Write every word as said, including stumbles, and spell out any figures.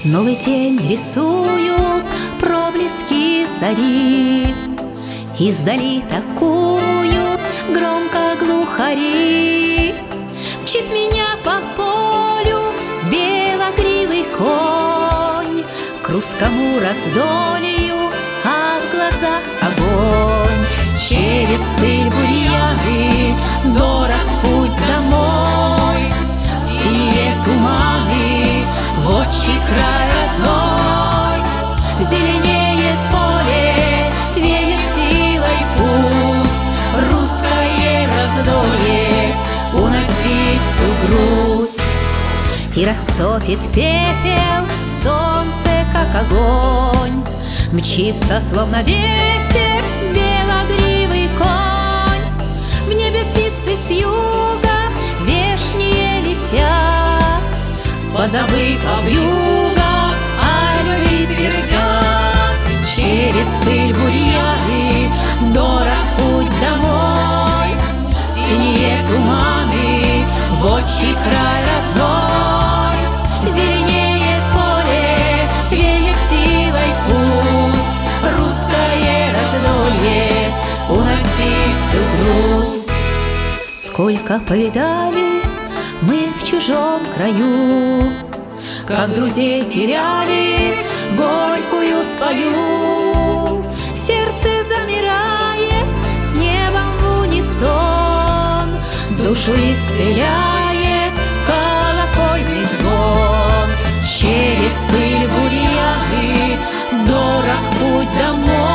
Новый день рисуют проблески зари, издали такуют громко глухари. Мчит меня по полю белогривый конь, к русскому раздолью, а в глазах огонь. Через пыль бурьяны дорог путь домой, в синие туманы, в отчий край родной. Зеленеет поле, веет силой пусть русское раздолье уносит всю грусть. И растопит пепел солнце, как огонь, мчится, словно ветер, белогривый конь. В небе птицы с юга вешние летят, позабыв об юга, о любви твердят. Через пыль бурьяны дорог путь домой, в синие туманы, в отчий край родной. Зеленеет поле, веет силой пусть русское раздолье уносит всю грусть. Сколько повидали мы в чужом краю, как друзей теряли горькую свою. Сердце замирает с небом в унисон, душу исцеляет колокольный звон. Через пыль бурьяны дорог путь домой.